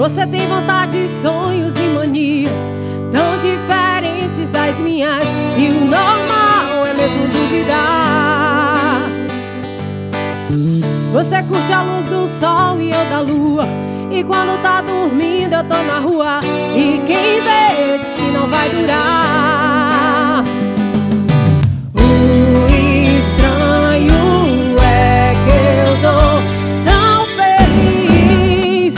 Você tem vontade, sonhos e manias tão diferentes das minhas, e o normal é mesmo duvidar. Você curte a luz do sol e eu da lua, e quando tá dormindo eu tô na rua, e quem vê diz que não vai durar. O estranho é que eu tô tão feliz,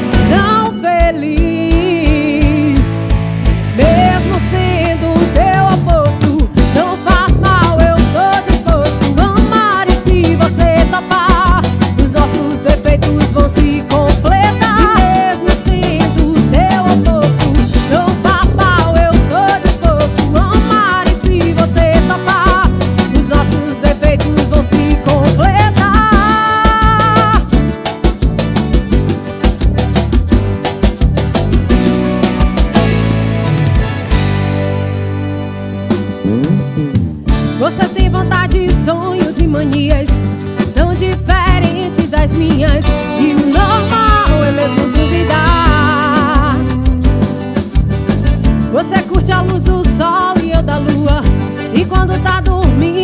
mesmo sendo o teu oposto. Não faz mal, eu tô disposto a amar, e se você topar, os nossos defeitos vão se completar. Mesmo sendo o teu oposto, não faz mal, eu tô disposto a amar, e se você topar, os nossos defeitos vão se completar. Você tem vontade, sonhos e manias tão diferentes das minhas, e o normal é mesmo duvidar. Você curte a luz do sol e eu da lua, e quando tá dormindo